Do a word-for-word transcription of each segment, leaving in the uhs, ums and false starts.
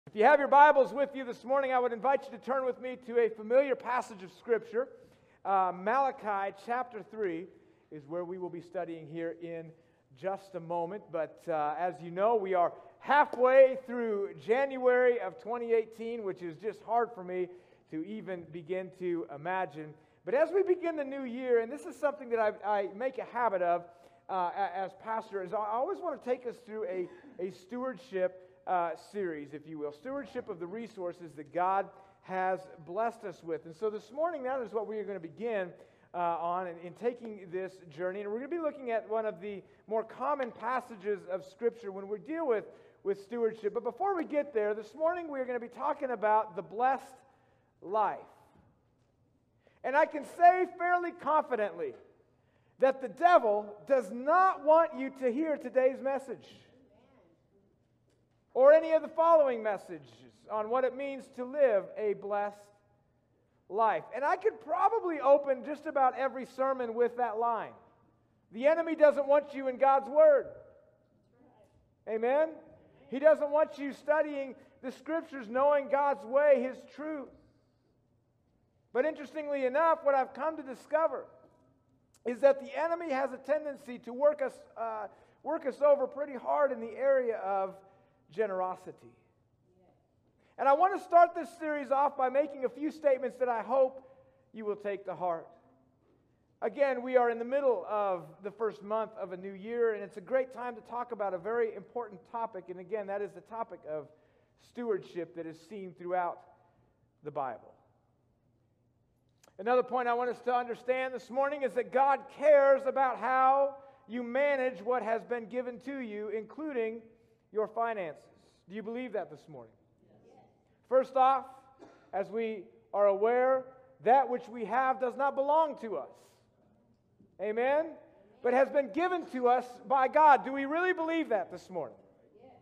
If you have your Bibles with you this morning, I would invite you to turn with me to a familiar passage of Scripture. Uh, Malachi chapter three is where we will be studying here in just a moment. But uh, as you know, we are halfway through January of twenty eighteen, which is just hard for me to even begin to imagine. But as we begin the new year, and this is something that I, I make a habit of uh, as pastor, is I always want to take us through a, a stewardship Uh, series, if you will, stewardship of the resources that God has blessed us with. And so this morning, that is what we are going to begin uh, on in, in taking this journey. And we're going to be looking at one of the more common passages of Scripture when we deal with, with stewardship. But before we get there, this morning we are going to be talking about the blessed life. And I can say fairly confidently that the devil does not want you to hear today's message, or any of the following messages on what it means to live a blessed life. And I could probably open just about every sermon with that line. The enemy doesn't want you in God's Word. Amen? He doesn't want you studying the Scriptures, knowing God's way, His truth. But interestingly enough, what I've come to discover is that the enemy has a tendency to work us, uh, work us over pretty hard in the area of generosity. And I want to start this series off by making a few statements that I hope you will take to heart. Again, we are in the middle of the first month of a new year, and it's a great time to talk about a very important topic. And again, that is the topic of stewardship that is seen throughout the Bible. Another point I want us to understand this morning is that God cares about how you manage what has been given to you, including your finances. Do you believe that this morning? Yes. First off, as we are aware, that which we have does not belong to us. Amen? Amen. But has been given to us by God. Do we really believe that this morning? Yes.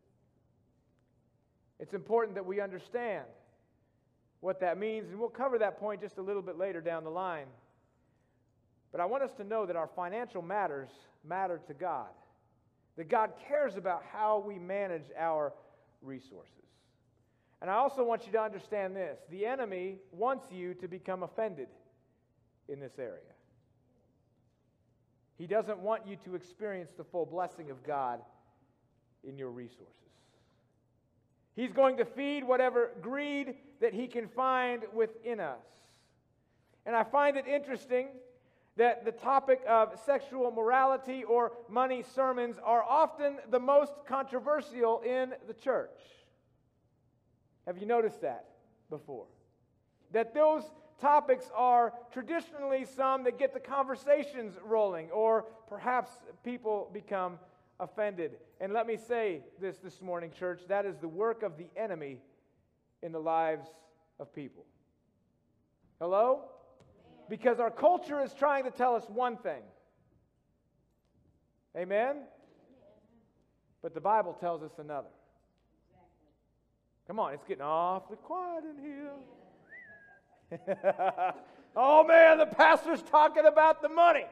It's important that we understand what that means, and we'll cover that point just a little bit later down the line. But I want us to know that our financial matters matter to God. That God cares about how we manage our resources. And I also want you to understand this. The enemy wants you to become offended in this area. He doesn't want you to experience the full blessing of God in your resources. He's going to feed whatever greed that he can find within us. And I find it interesting that the topic of sexual morality or money sermons are often the most controversial in the church. Have you noticed that before? That those topics are traditionally some that get the conversations rolling, or perhaps people become offended. And let me say this this morning, church, that is the work of the enemy in the lives of people. Hello? Because our culture is trying to tell us one thing. Amen? But the Bible tells us another. Come on, it's getting awfully quiet in here. Oh man, the pastor's talking about the money.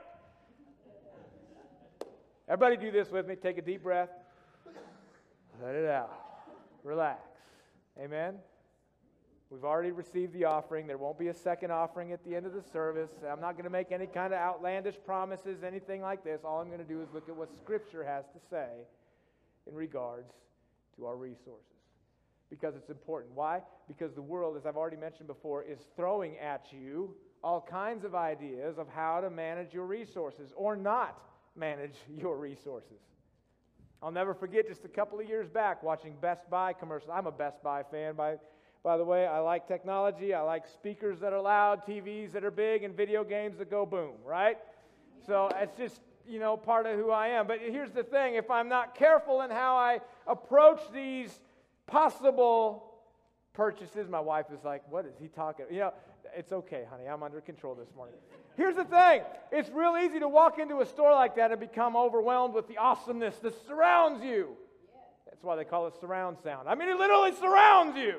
Everybody do this with me. Take a deep breath. Let it out. Relax. Amen? We've already received the offering. There won't be a second offering at the end of the service. I'm not going to make any kind of outlandish promises, anything like this. All I'm going to do is look at what Scripture has to say in regards to our resources. Because it's important. Why? Because the world, as I've already mentioned before, is throwing at you all kinds of ideas of how to manage your resources or not manage your resources. I'll never forget just a couple of years back watching Best Buy commercials. I'm a Best Buy fan by By the way, I like technology. I like speakers that are loud, T Vs that are big, and video games that go boom, right? So it's just, you know, part of who I am. But here's the thing. If I'm not careful in how I approach these possible purchases, my wife is like, what is he talking? You know, it's okay, honey. I'm under control this morning. Here's the thing. It's real easy to walk into a store like that and become overwhelmed with the awesomeness that surrounds you. That's why they call it surround sound. I mean, it literally surrounds you.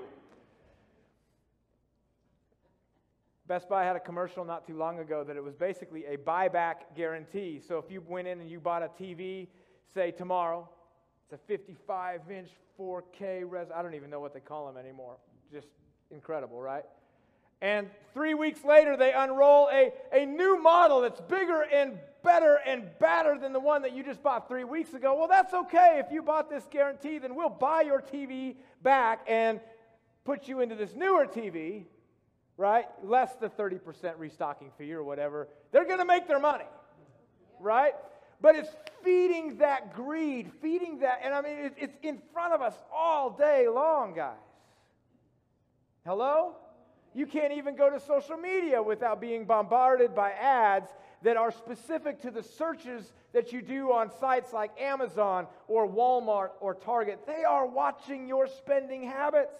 Best Buy had a commercial not too long ago that it was basically a buyback guarantee. So if you went in and you bought a T V, say tomorrow, it's a fifty-five inch four K res. I don't even know what they call them anymore. Just incredible, right? And three weeks later, they unroll a, a new model that's bigger and better and badder than the one that you just bought three weeks ago. Well, that's okay. If you bought this guarantee, then we'll buy your T V back and put you into this newer T V, right? Less the thirty percent restocking fee or whatever. They're going to make their money, right? But it's feeding that greed, feeding that, and I mean, it, it's in front of us all day long, guys. Hello? You can't even go to social media without being bombarded by ads that are specific to the searches that you do on sites like Amazon or Walmart or Target. They are watching your spending habits.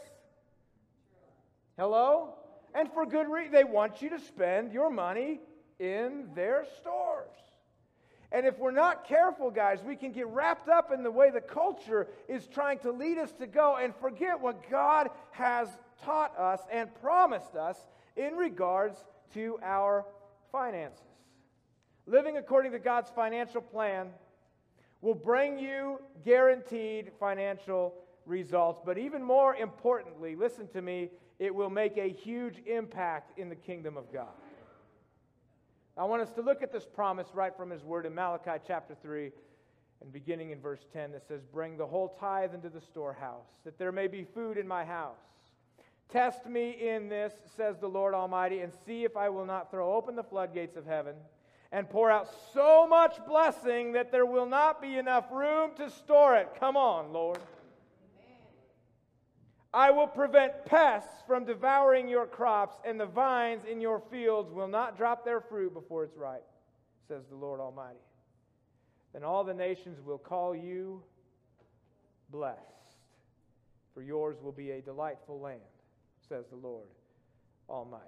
Hello? And for good reason. They want you to spend your money in their stores. And if we're not careful, guys, we can get wrapped up in the way the culture is trying to lead us to go and forget what God has taught us and promised us in regards to our finances. Living according to God's financial plan will bring you guaranteed financial results. But even more importantly, listen to me, it will make a huge impact in the kingdom of God. I want us to look at this promise right from His Word in Malachi chapter three, and beginning in verse ten, that says, "Bring the whole tithe into the storehouse, that there may be food in my house. Test me in this, says the Lord Almighty, and see if I will not throw open the floodgates of heaven and pour out so much blessing that there will not be enough room to store it." Come on, Lord. "I will prevent pests from devouring your crops, and the vines in your fields will not drop their fruit before it's ripe, says the Lord Almighty. Then all the nations will call you blessed, for yours will be a delightful land, says the Lord Almighty."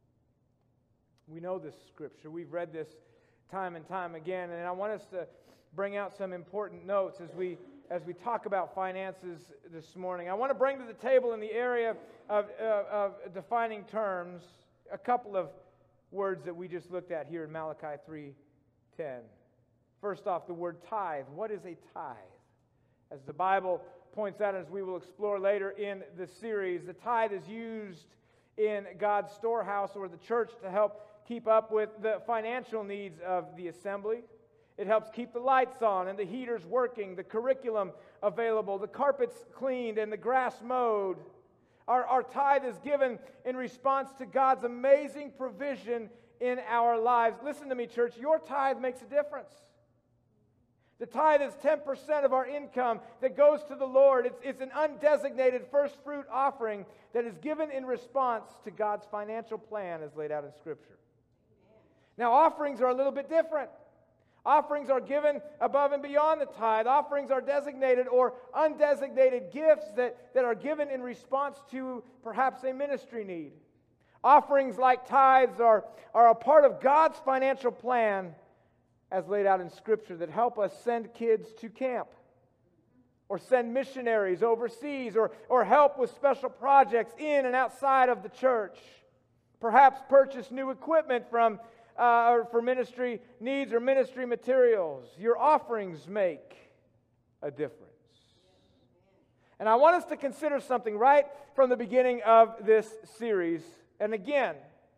We know this scripture. We've read this time and time again, and I want us to bring out some important notes as we as we talk about finances this morning. I want to bring to the table in the area of, uh, of defining terms a couple of words that we just looked at here in Malachi three ten. First off, the word tithe. What is a tithe? As the Bible points out, as we will explore later in this series, the tithe is used in God's storehouse or the church to help keep up with the financial needs of the assembly. It helps keep the lights on and the heaters working, the curriculum available, the carpets cleaned, and the grass mowed. Our, our tithe is given in response to God's amazing provision in our lives. Listen to me, church. Your tithe makes a difference. The tithe is ten percent of our income that goes to the Lord. It's, it's an undesignated first fruit offering that is given in response to God's financial plan as laid out in Scripture. Now, offerings are a little bit different. Offerings are given above and beyond the tithe. Offerings are designated or undesignated gifts that, that are given in response to perhaps a ministry need. Offerings like tithes are, are a part of God's financial plan as laid out in Scripture that help us send kids to camp or send missionaries overseas or, or help with special projects in and outside of the church. Perhaps purchase new equipment from Uh, or for ministry needs or ministry materials. Your offerings make a difference. And I want us to consider something right from the beginning of this series. And again,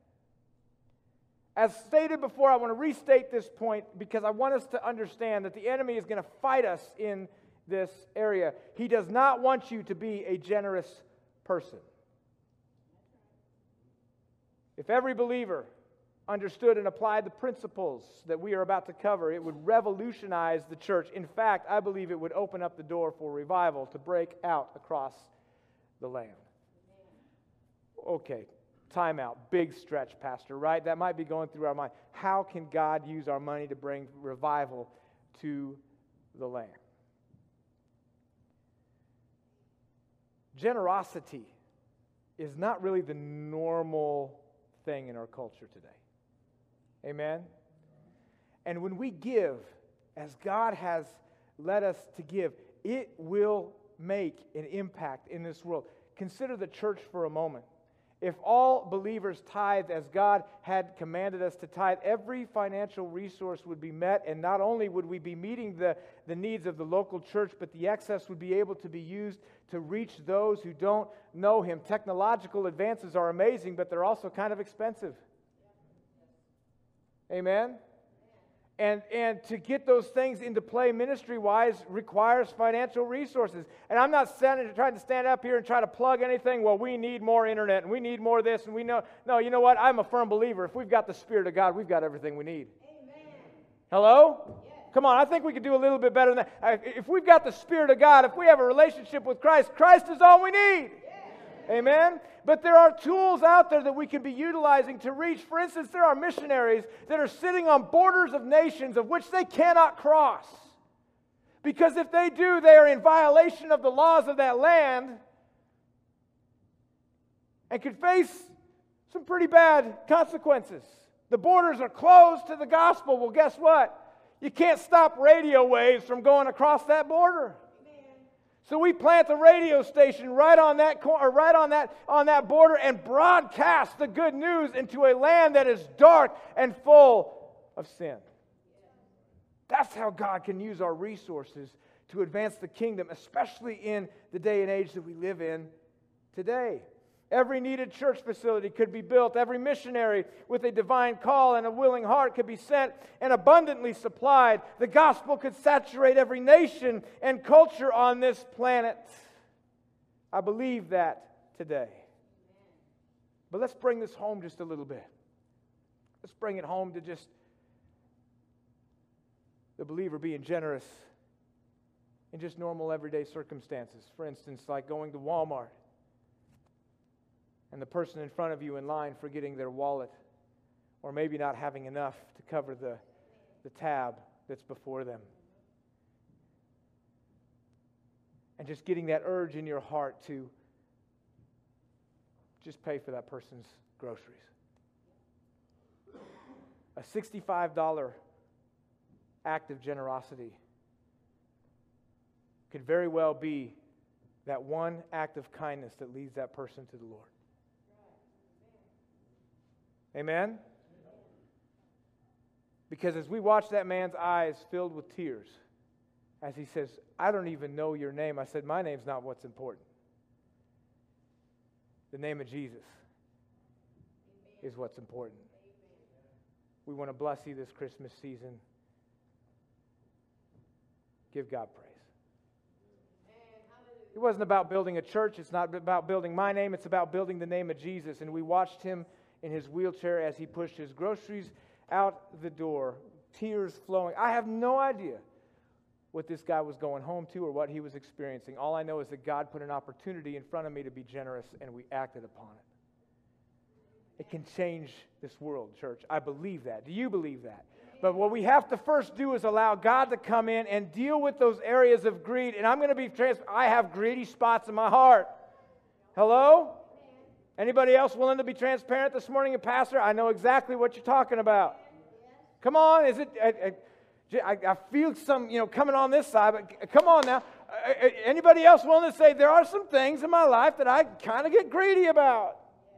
as stated before, I want to restate this point because I want us to understand that the enemy is going to fight us in this area. He does not want you to be a generous person. If every believer understood and applied the principles that we are about to cover, it would revolutionize the church. In fact, I believe it would open up the door for revival to break out across the land. Okay, time out. Big stretch, Pastor, right? That might be going through our mind. How can God use our money to bring revival to the land? Generosity is not really the normal thing in our culture today. Amen? And when we give, as God has led us to give, it will make an impact in this world. Consider the church for a moment. If all believers tithed as God had commanded us to tithe, every financial resource would be met, and not only would we be meeting the, the needs of the local church, but the excess would be able to be used to reach those who don't know Him. Technological advances are amazing, but they're also kind of expensive. Amen? And, and to get those things into play ministry-wise requires financial resources. And I'm not standing, trying to stand up here and try to plug anything. Well, we need more internet, and we need more of this, and we know. No, you know what? I'm a firm believer. If we've got the Spirit of God, we've got everything we need. Amen. Hello? Yes. Come on, I think we could do a little bit better than that. If we've got the Spirit of God, if we have a relationship with Christ, Christ is all we need. Yes. Amen? But there are tools out there that we can be utilizing to reach. For instance, there are missionaries that are sitting on borders of nations of which they cannot cross. Because if they do, they are in violation of the laws of that land and could face some pretty bad consequences. The borders are closed to the gospel. Well, guess what? You can't stop radio waves from going across that border. So we plant the radio station right on that corner, right on that on that border, and broadcast the good news into a land that is dark and full of sin. That's how God can use our resources to advance the kingdom, especially in the day and age that we live in today. Every needed church facility could be built. Every missionary with a divine call and a willing heart could be sent and abundantly supplied. The gospel could saturate every nation and culture on this planet. I believe that today. But let's bring this home just a little bit. Let's bring it home to just the believer being generous in just normal everyday circumstances. For instance, like going to Walmart and the person in front of you in line forgetting their wallet, or maybe not having enough to cover the, the tab that's before them. And just getting that urge in your heart to just pay for that person's groceries. A sixty-five dollars act of generosity could very well be that one act of kindness that leads that person to the Lord. Amen? Because as we watch that man's eyes filled with tears, as he says, I don't even know your name. I said, my name's not what's important. The name of Jesus is what's important. We want to bless you this Christmas season. Give God praise. It wasn't about building a church. It's not about building my name. It's about building the name of Jesus. And we watched him in his wheelchair as he pushed his groceries out the door, tears flowing. I have no idea what this guy was going home to or what he was experiencing. All I know is that God put an opportunity in front of me to be generous, and we acted upon it. It can change this world, church. I believe that. Do you believe that? But what we have to first do is allow God to come in and deal with those areas of greed. And I'm going to be transparent. I have greedy spots in my heart. Hello? Anybody else willing to be transparent this morning? And Pastor, I know exactly what you're talking about. Come on, is it? I, I, I feel some, you know, coming on this side. But come on now. Anybody else willing to say there are some things in my life that I kind of get greedy about?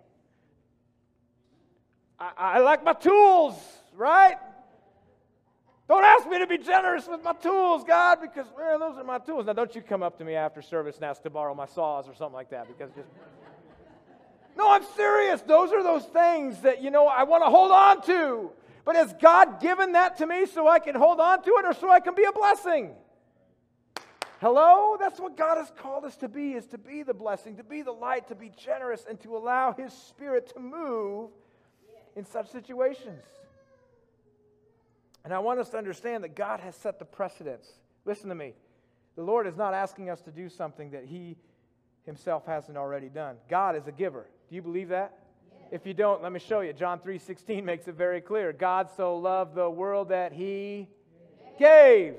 I, I like my tools, right? Don't ask me to be generous with my tools, God, because well, those are my tools. Now, don't you come up to me after service and ask to borrow my saws or something like that, because just. No, I'm serious. Those are those things that, you know, I want to hold on to. But has God given that to me so I can hold on to it or so I can be a blessing? Hello? That's what God has called us to be, is to be the blessing, to be the light, to be generous, and to allow His Spirit to move in such situations. And I want us to understand that God has set the precedence. Listen to me. The Lord is not asking us to do something that He Himself hasn't already done. God is a giver. Do you believe that? Yes. If you don't, let me show you. John three sixteen makes it very clear. God so loved the world that He yes. gave.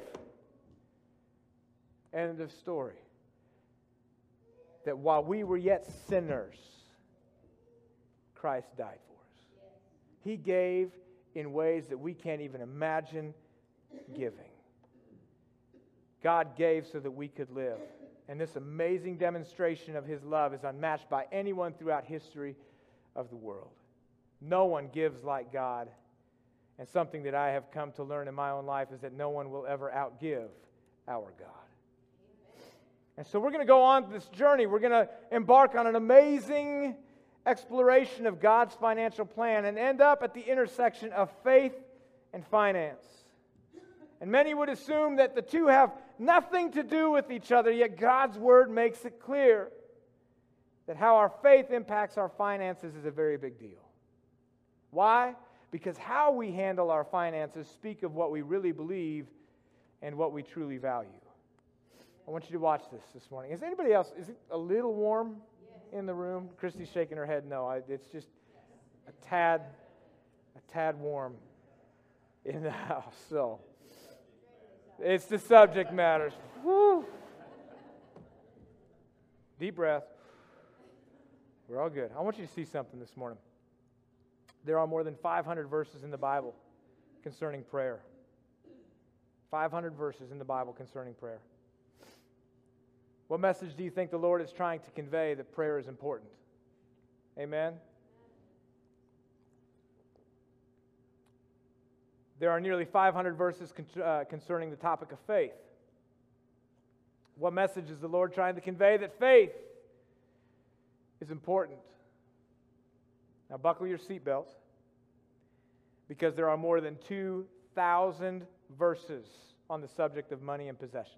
End of story. That while we were yet sinners, Christ died for us. Yes. He gave in ways that we can't even imagine giving. God gave so that we could live. And this amazing demonstration of His love is unmatched by anyone throughout history of the world. No one gives like God. And something that I have come to learn in my own life is that no one will ever outgive our God. And so we're going to go on this journey. We're going to embark on an amazing exploration of God's financial plan and end up at the intersection of faith and finance. And many would assume that the two have nothing to do with each other, yet God's Word makes it clear that how our faith impacts our finances is a very big deal. Why? Because how we handle our finances speak of what we really believe and what we truly value. I want you to watch this this morning. Is anybody else, is it a little warm in the room? Christy's shaking her head no. I, it's just a tad, a tad warm in the house. So, it's the subject matters. Woo. Deep breath. We're all good. I want you to see something this morning. There are more than five hundred verses in the Bible concerning prayer. five hundred verses in the Bible concerning prayer. What message do you think the Lord is trying to convey that prayer is important? Amen? There are nearly five hundred verses con- uh, concerning the topic of faith. What message is the Lord trying to convey? That faith is important. Now buckle your seatbelts, because there are more than two thousand verses on the subject of money and possessions.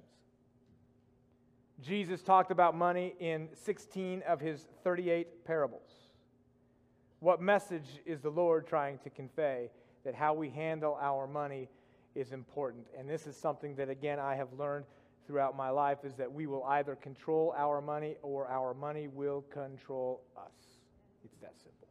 Jesus talked about money in sixteen of his thirty-eight parables. What message is the Lord trying to convey? That how we handle our money is important. And this is something that, again, I have learned throughout my life, is that we will either control our money or our money will control us. It's that simple.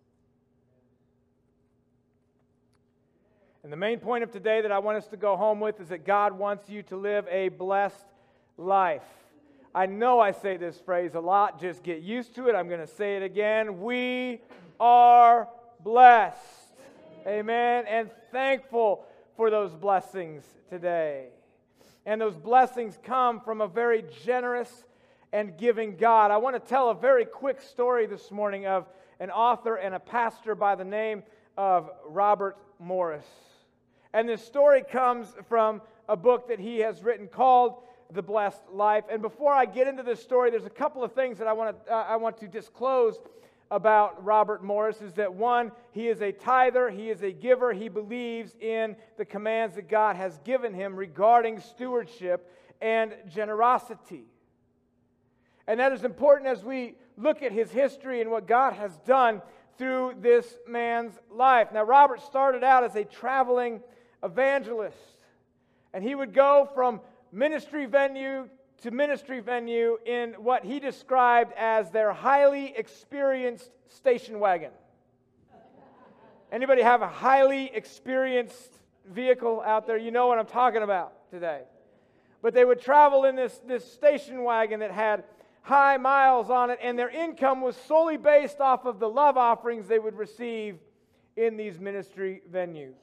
And the main point of today that I want us to go home with is that God wants you to live a blessed life. I know I say this phrase a lot. Just get used to it. I'm going to say it again. We are blessed. Amen. And thankful for those blessings today. And those blessings come from a very generous and giving God. I want to tell a very quick story this morning of an author and a pastor by the name of Robert Morris. And this story comes from a book that he has written called The Blessed Life. And before I get into this story, there's a couple of things that I want to uh, I want to disclose about Robert Morris. Is that one, he is a tither, he is a giver, he believes in the commands that God has given him regarding stewardship and generosity. And that is important as we look at his history and what God has done through this man's life. Now, Robert started out as a traveling evangelist, and he would go from ministry venue to ministry venue in what he described as their highly experienced station wagon. Anybody have a highly experienced vehicle out there? You know what I'm talking about today. But they would travel in this, this station wagon that had high miles on it, and their income was solely based off of the love offerings they would receive in these ministry venues.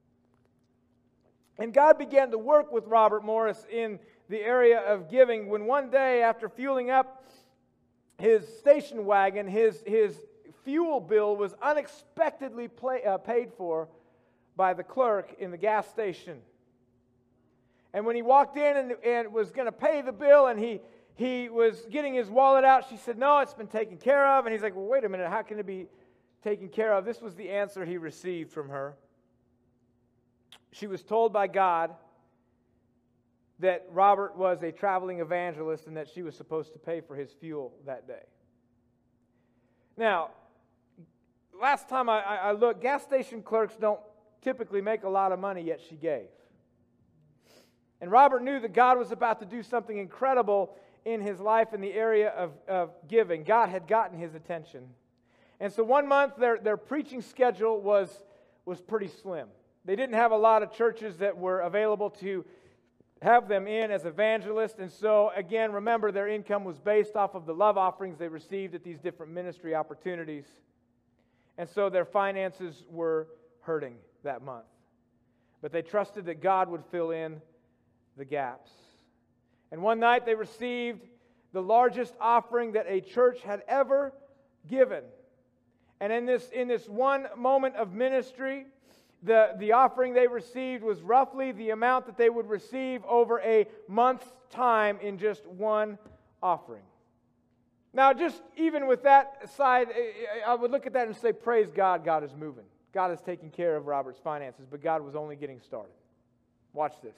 And God began to work with Robert Morris in the area of giving when one day, after fueling up his station wagon, his, his fuel bill was unexpectedly play, uh, paid for by the clerk in the gas station. And when he walked in and, and was going to pay the bill, and he, he was getting his wallet out, she said, "No, it's been taken care of." And he's like, "Well, wait a minute, how can it be taken care of?" This was the answer he received from her. She was told by God that Robert was a traveling evangelist and that she was supposed to pay for his fuel that day. Now, last time I, I looked, gas station clerks don't typically make a lot of money, yet she gave. And Robert knew that God was about to do something incredible in his life in the area of, of giving. God had gotten his attention. And so one month their, their preaching schedule was, was pretty slim. They didn't have a lot of churches that were available to have them in as evangelists. And so, again, remember, their income was based off of the love offerings they received at these different ministry opportunities. And so their finances were hurting that month. But they trusted that God would fill in the gaps. And one night they received the largest offering that a church had ever given. And in this, in this one moment of ministry, the, the offering they received was roughly the amount that they would receive over a month's time in just one offering. Now, just even with that aside, I would look at that and say, praise God, God is moving. God is taking care of Robert's finances, but God was only getting started. Watch this.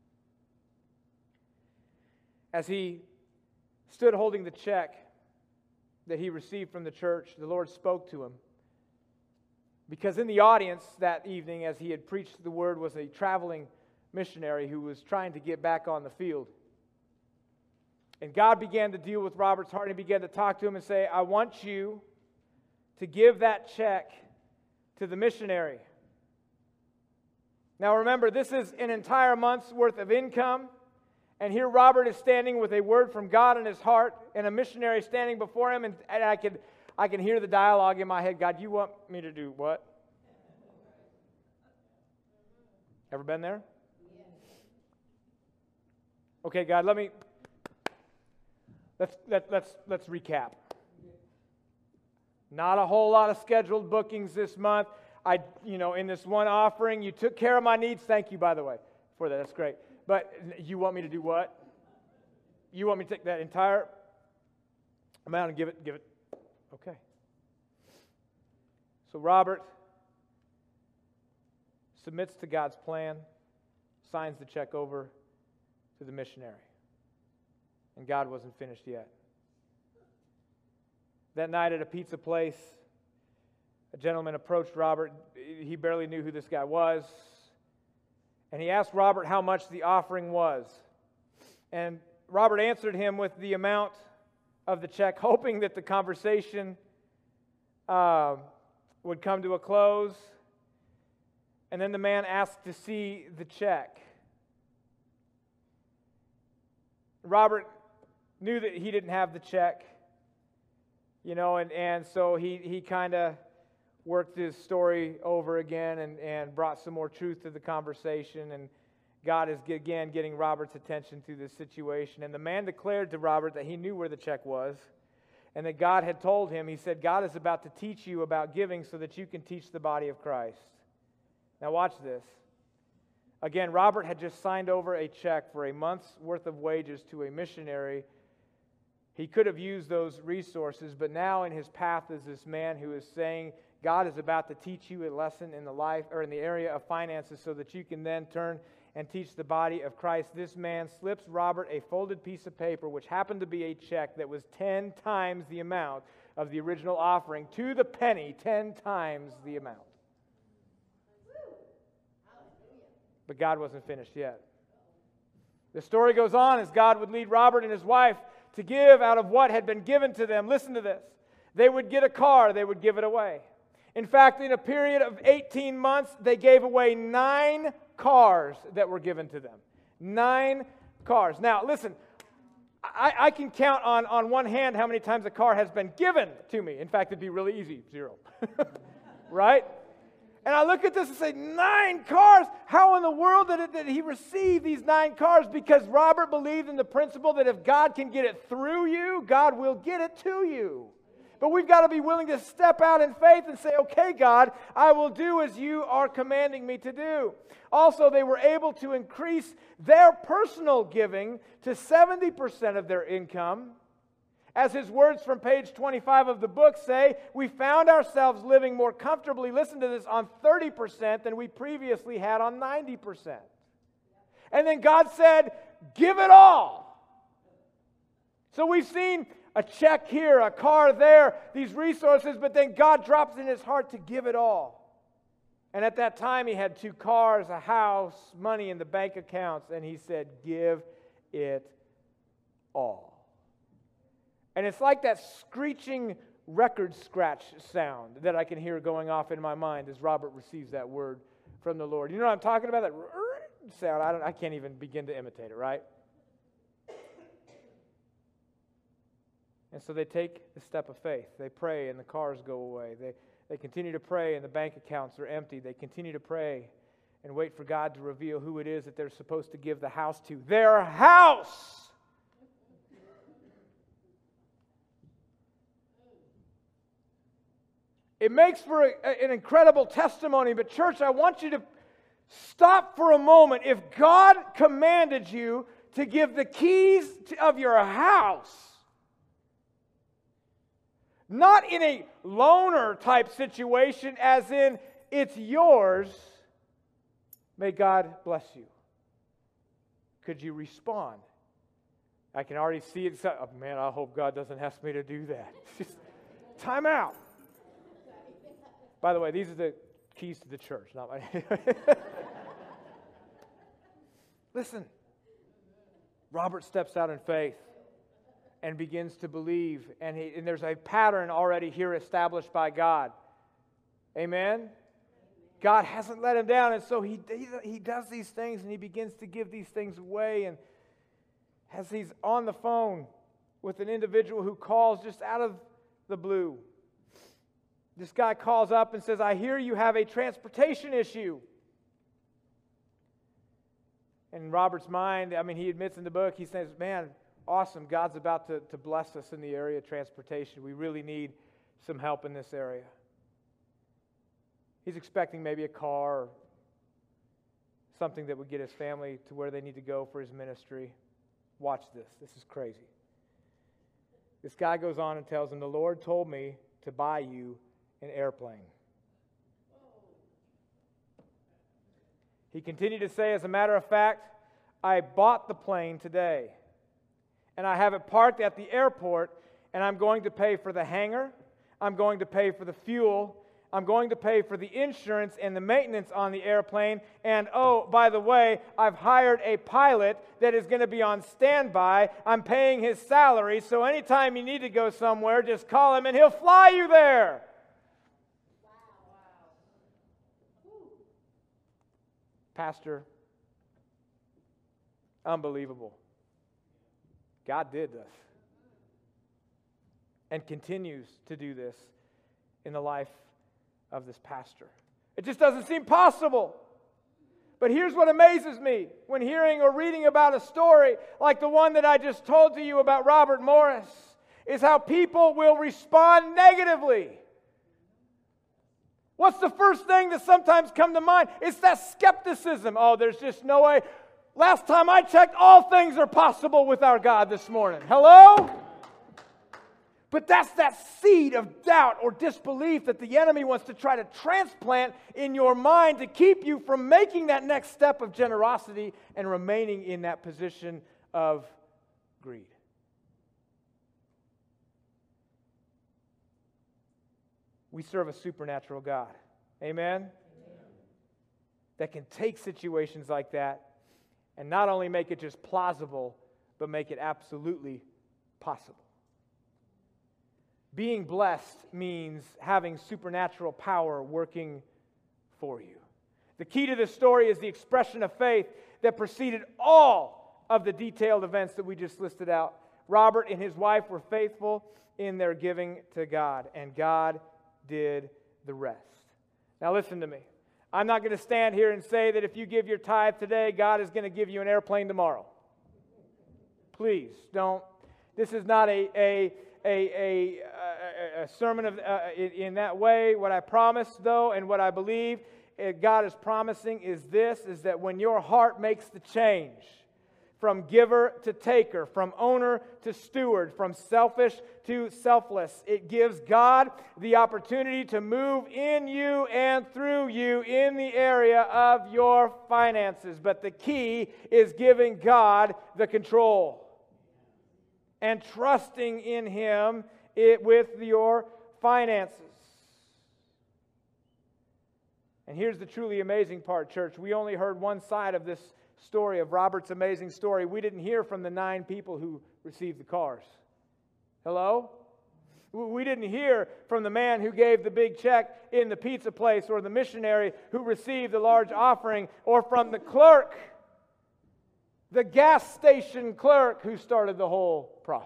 As he stood holding the check that he received from the church, the Lord spoke to him. Because in the audience that evening, as he had preached the word, was a traveling missionary who was trying to get back on the field. And God began to deal with Robert's heart, and he began to talk to him and say, I want you to give that check to the missionary. Now remember, this is an entire month's worth of income. And here Robert is standing with a word from God in his heart, and a missionary standing before him, and, and I could I can hear the dialogue in my head. God, you want me to do what? Ever been there? Okay, God, let me let's let, let's let's recap. Not a whole lot of scheduled bookings this month. I, you know, in this one offering, you took care of my needs. Thank you, by the way, for that. That's great. But you want me to do what? You want me to take that entire amount and give it, give it. Okay. So Robert submits to God's plan, signs the check over to the missionary. And God wasn't finished yet. That night at a pizza place, a gentleman approached Robert. He barely knew who this guy was. And he asked Robert how much the offering was. And Robert answered him with the amount of the check, hoping that the conversation uh, would come to a close. And then the man asked to see the check. Robert knew that he didn't have the check, you know, and, and so he, he kind of worked his story over again and, and brought some more truth to the conversation. And God is, again, getting Robert's attention through this situation. And the man declared to Robert that he knew where the check was and that God had told him, he said, God is about to teach you about giving so that you can teach the body of Christ. Now watch this. Again, Robert had just signed over a check for a month's worth of wages to a missionary. He could have used those resources, but now in his path is this man who is saying, God is about to teach you a lesson in the life or in the area of finances so that you can then turn and teach the body of Christ. This man slips Robert a folded piece of paper, which happened to be a check that was ten times the amount of the original offering, to the penny, ten times the amount. But God wasn't finished yet. The story goes on as God would lead Robert and his wife to give out of what had been given to them. Listen to this. They would get a car, they would give it away. In fact, in a period of eighteen months, they gave away nine cars that were given to them. Nine cars. Now, listen, I, I can count on, on one hand how many times a car has been given to me. In fact, it'd be really easy, zero. Right? And I look at this and say, nine cars? How in the world did, it, did he receive these nine cars? Because Robert believed in the principle that if God can get it through you, God will get it to you. But we've got to be willing to step out in faith and say, okay, God, I will do as you are commanding me to do. Also, they were able to increase their personal giving to seventy percent of their income. As his words from page twenty-five of the book say, we found ourselves living more comfortably, listen to this, on thirty percent than we previously had on ninety percent. And then God said, give it all. So we've seen a check here, a car there, these resources, but then God drops in his heart to give it all. And at that time, he had two cars, a house, money in the bank accounts, and he said, give it all. And it's like that screeching record scratch sound that I can hear going off in my mind as Robert receives that word from the Lord. You know what I'm talking about? That sound, I, don't, I can't even begin to imitate it, right? And so they take the step of faith. They pray and the cars go away. They, they continue to pray and the bank accounts are empty. They continue to pray and wait for God to reveal who it is that they're supposed to give the house to. Their house! It makes for a, an incredible testimony, but church, I want you to stop for a moment. If God commanded you to give the keys to, of your house, not in a loaner type situation, as in it's yours, may God bless you. Could you respond? I can already see it. Oh, man, I hope God doesn't ask me to do that. Just time out. By the way, these are the keys to the church, not my. Listen, Robert steps out in faith and begins to believe, and, he, and there's a pattern already here established by God. Amen? God hasn't let him down, and so he, he, he does these things, and he begins to give these things away, and as he's on the phone with an individual who calls just out of the blue, this guy calls up and says, I hear you have a transportation issue. In Robert's mind, I mean, he admits in the book, he says, man, awesome, God's about to, to bless us in the area of transportation. We really need some help in this area. He's expecting maybe a car or something that would get his family to where they need to go for his ministry. Watch this. This is crazy. This guy goes on and tells him, the Lord told me to buy you an airplane. He continued to say, as a matter of fact, I bought the plane today, and I have it parked at the airport, and I'm going to pay for the hangar, I'm going to pay for the fuel, I'm going to pay for the insurance and the maintenance on the airplane, and oh, by the way, I've hired a pilot that is going to be on standby. I'm paying his salary, so anytime you need to go somewhere, just call him and he'll fly you there. Pastor, unbelievable. God did this and continues to do this in the life of this pastor. It just doesn't seem possible. But here's what amazes me when hearing or reading about a story like the one that I just told to you about Robert Morris, is how people will respond negatively. What's the first thing that sometimes come to mind? It's that skepticism. Oh, there's just no way. Last time I checked, all things are possible with our God this morning. Hello? But that's that seed of doubt or disbelief that the enemy wants to try to transplant in your mind to keep you from making that next step of generosity and remaining in that position of greed. We serve a supernatural God. Amen? Amen? That can take situations like that and not only make it just plausible, but make it absolutely possible. Being blessed means having supernatural power working for you. The key to this story is the expression of faith that preceded all of the detailed events that we just listed out. Robert and his wife were faithful in their giving to God, and God did the rest. Now listen to me. I'm not going to stand here and say that if you give your tithe today, God is going to give you an airplane tomorrow. Please don't. This is not a a a, a, a sermon of uh, in, in that way. What I promise, though, and what I believe uh, God is promising is this, is that when your heart makes the change from giver to taker, from owner to steward, from selfish to selfless, it gives God the opportunity to move in you and through you in the area of your finances. But the key is giving God the control and trusting in Him it, with your finances. And here's the truly amazing part, church. We only heard one side of this story, of Robert's amazing story. We didn't hear from the nine people who received the cars. Hello? We didn't hear from the man who gave the big check in the pizza place, or the missionary who received the large offering, or from the clerk, the gas station clerk who started the whole process.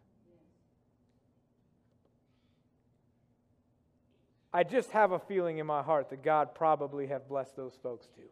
I just have a feeling in my heart that God probably have blessed those folks too.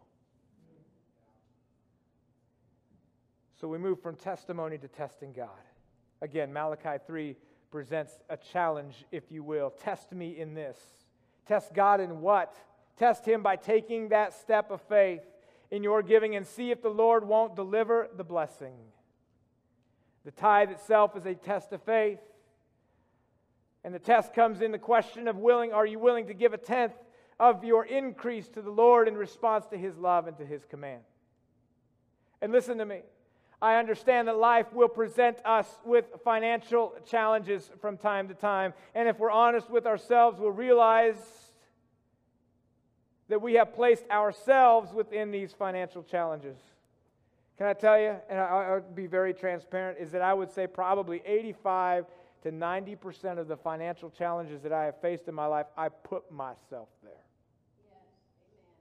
So we move from testimony to testing God. Again, Malachi three presents a challenge, if you will. Test me in this. Test God in what? Test Him by taking that step of faith in your giving and see if the Lord won't deliver the blessing. The tithe itself is a test of faith. And the test comes in the question of willing, are you willing to give a tenth of your increase to the Lord in response to His love and to His command? And listen to me. I understand that life will present us with financial challenges from time to time. And if we're honest with ourselves, we'll realize that we have placed ourselves within these financial challenges. Can I tell you, and I'll be very transparent, is that I would say probably eighty-five to ninety percent of the financial challenges that I have faced in my life, I put myself there. Yes. Amen.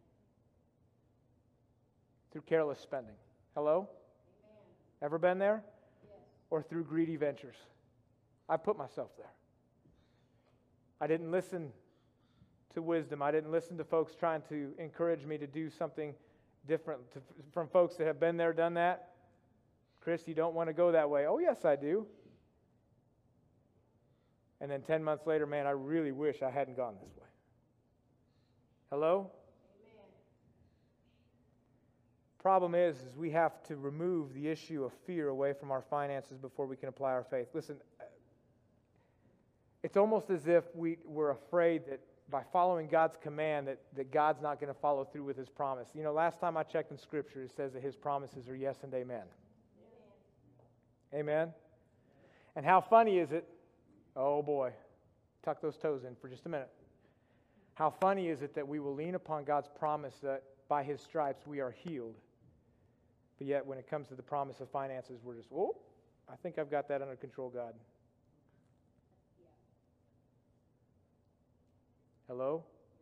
Through careless spending. Hello? Amen. Ever been there? Yes. Or through greedy ventures. I put myself there. I didn't listen to wisdom. I didn't listen to folks trying to encourage me to do something different, to, from folks that have been there, done that. Chris, you don't want to go that way. Oh, yes, I do. And then ten months later, man, I really wish I hadn't gone this way. Hello? Amen. Problem is, is we have to remove the issue of fear away from our finances before we can apply our faith. Listen, it's almost as if we were afraid that by following God's command that, that God's not going to follow through with His promise. You know, last time I checked in Scripture, it says that His promises are yes and amen. Amen. Amen. And how funny is it? Oh boy, tuck those toes in for just a minute. How funny is it that we will lean upon God's promise that by His stripes we are healed, but yet when it comes to the promise of finances, we're just, oh, I think I've got that under control, God. Hello?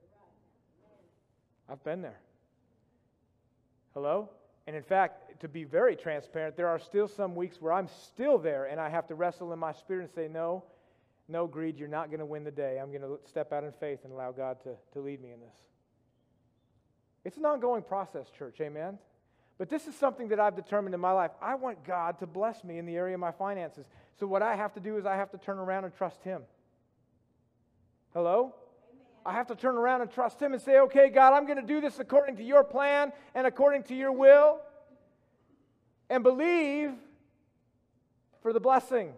I've been there. Hello? And in fact, to be very transparent, there are still some weeks where I'm still there and I have to wrestle in my spirit and say, no, no, greed, you're not going to win the day. I'm going to step out in faith and allow God to, to lead me in this. It's an ongoing process, church, amen? But this is something that I've determined in my life. I want God to bless me in the area of my finances. So what I have to do is I have to turn around and trust Him. Hello? I have to turn around and trust Him and say, okay, God, I'm going to do this according to your plan and according to your will, and believe for the blessing.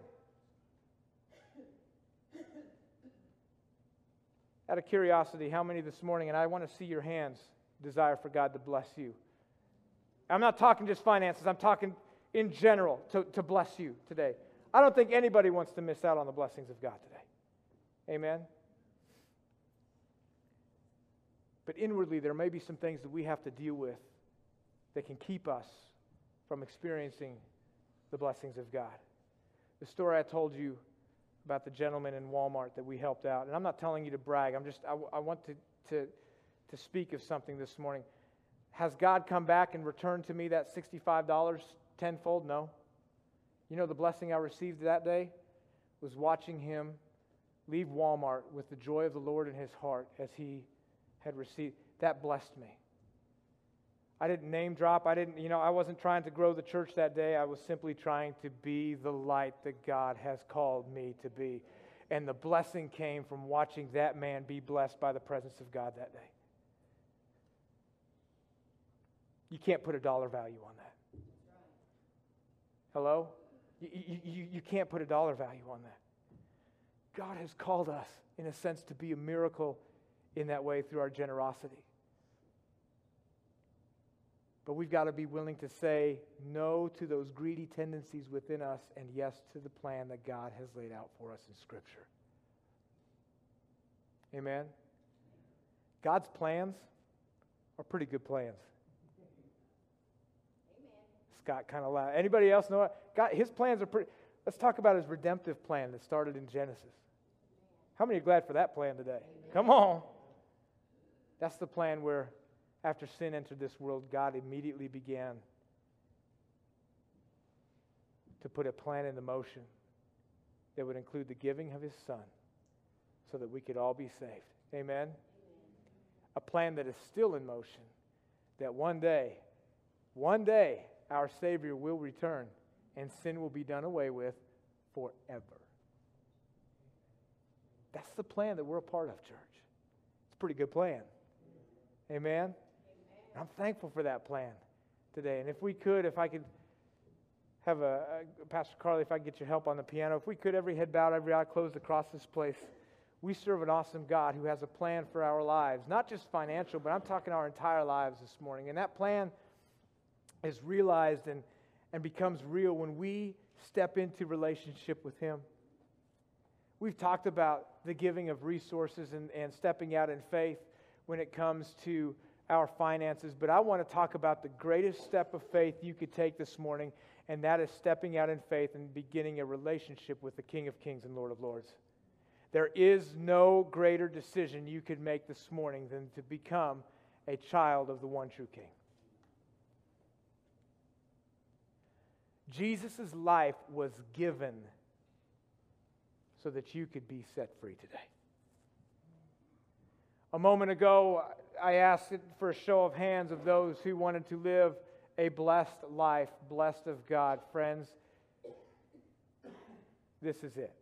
Out of curiosity, how many this morning, and I want to see your hands, desire for God to bless you? I'm not talking just finances. I'm talking in general to, to bless you today. I don't think anybody wants to miss out on the blessings of God today. Amen? But inwardly, there may be some things that we have to deal with that can keep us from experiencing the blessings of God. The story I told you about the gentleman in Walmart that we helped out, and I'm not telling you to brag. I'm just, I, I want to, to, to speak of something this morning. Has God come back and returned to me that sixty-five dollars tenfold? No. You know, the blessing I received that day was watching him leave Walmart with the joy of the Lord in his heart as he had received. That blessed me. I didn't name drop. I didn't, you know, I wasn't trying to grow the church that day. I was simply trying to be the light that God has called me to be. And the blessing came from watching that man be blessed by the presence of God that day. You can't put a dollar value on that. Hello? You, you, you, you can't put a dollar value on that. God has called us, in a sense, to be a miracle in that way through our generosity. But we've got to be willing to say no to those greedy tendencies within us and yes to the plan that God has laid out for us in Scripture. Amen? God's plans are pretty good plans. Scott kind of laughed. Anybody else know what? God, His plans are pretty... Let's talk about His redemptive plan that started in Genesis. How many are glad for that plan today? Amen. Come on. That's the plan where after sin entered this world, God immediately began to put a plan into motion that would include the giving of His Son so that we could all be saved. Amen? Amen. A plan that is still in motion, that one day, one day, our Savior will return and sin will be done away with forever. That's the plan that we're a part of, church. It's a pretty good plan. Amen? I'm thankful for that plan today. And if we could, if I could have a, a Pastor Carly, if I could get your help on the piano, if we could, every head bowed, every eye closed across this place. We serve an awesome God who has a plan for our lives, not just financial, but I'm talking our entire lives this morning. And that plan is realized and, and becomes real when we step into relationship with Him. We've talked about the giving of resources and, and stepping out in faith when it comes to our finances, but I want to talk about the greatest step of faith you could take this morning, and that is stepping out in faith and beginning a relationship with the King of Kings and Lord of Lords. There is no greater decision you could make this morning than to become a child of the one true King. Jesus' life was given so that you could be set free today. A moment ago, I asked for a show of hands of those who wanted to live a blessed life, blessed of God. Friends, this is it.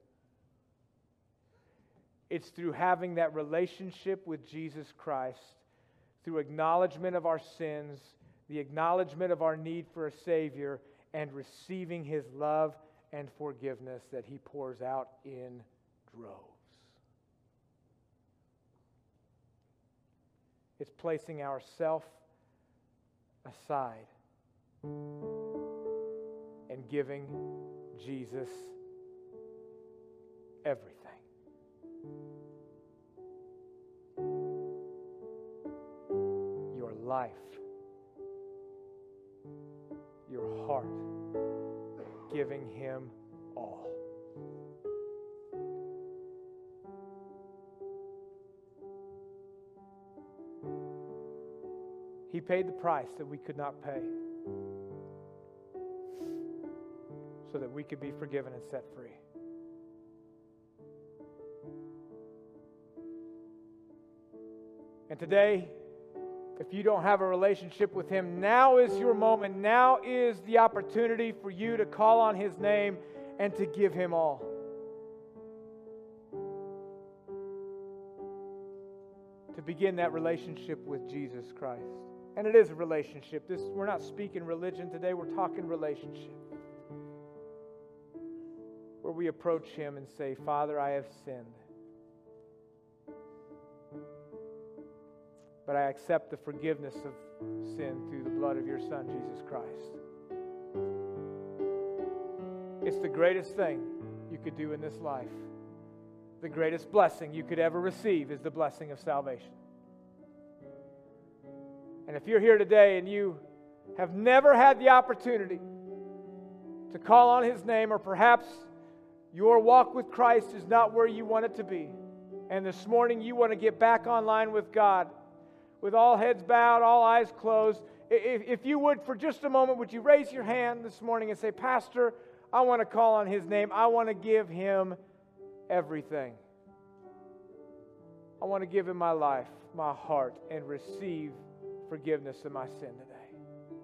It's through having that relationship with Jesus Christ, through acknowledgement of our sins, the acknowledgement of our need for a Savior, and receiving His love and forgiveness that He pours out in droves. It's placing ourself aside and giving Jesus everything. Your life, your heart, giving Him all. He paid the price that we could not pay so that we could be forgiven and set free. And today, if you don't have a relationship with Him, now is your moment. Now is the opportunity for you to call on His name and to give Him all. To begin that relationship with Jesus Christ. And it is a relationship. This, we're not speaking religion today, we're talking relationship. Where we approach Him and say, Father, I have sinned. But I accept the forgiveness of sin through the blood of your Son, Jesus Christ. It's the greatest thing you could do in this life. The greatest blessing you could ever receive is the blessing of salvation. And if you're here today and you have never had the opportunity to call on His name, or perhaps your walk with Christ is not where you want it to be, and this morning you want to get back online with God, with all heads bowed, all eyes closed, if, if you would, for just a moment, would you raise your hand this morning and say, Pastor, I want to call on His name. I want to give Him everything. I want to give Him my life, my heart, and receive forgiveness of my sin today.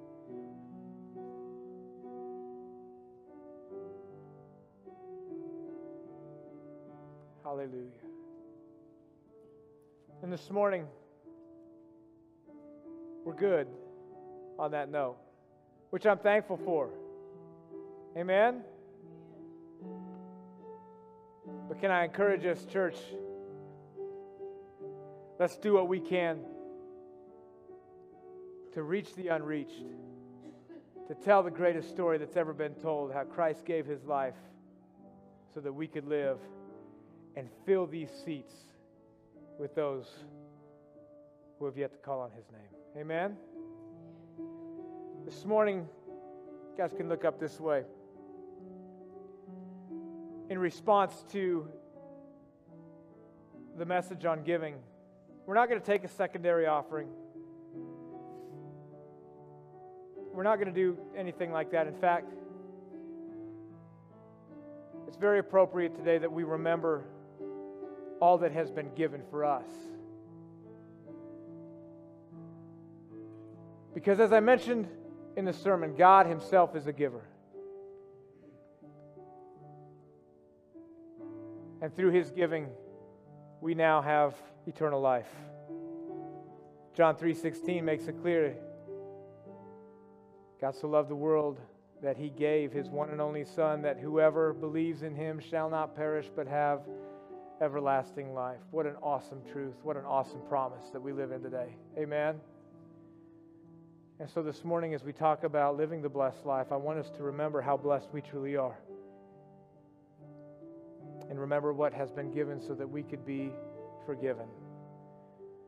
Hallelujah. And this morning, we're good on that note, which I'm thankful for. Amen? But can I encourage us, church? Let's do what we can to reach the unreached, to tell the greatest story that's ever been told, how Christ gave His life so that we could live and fill these seats with those who have yet to call on His name. Amen? This morning, you guys can look up this way. In response to the message on giving, we're not going to take a secondary offering. We're not going to do anything like that. In fact, it's very appropriate today that we remember all that has been given for us. Because as I mentioned in the sermon, God Himself is a giver. And through His giving, we now have eternal life. John three sixteen makes it clear. God so loved the world that He gave His one and only Son, that whoever believes in Him shall not perish but have everlasting life. What an awesome truth. What an awesome promise that we live in today. Amen. And so this morning, as we talk about living the blessed life, I want us to remember how blessed we truly are. And remember what has been given so that we could be forgiven.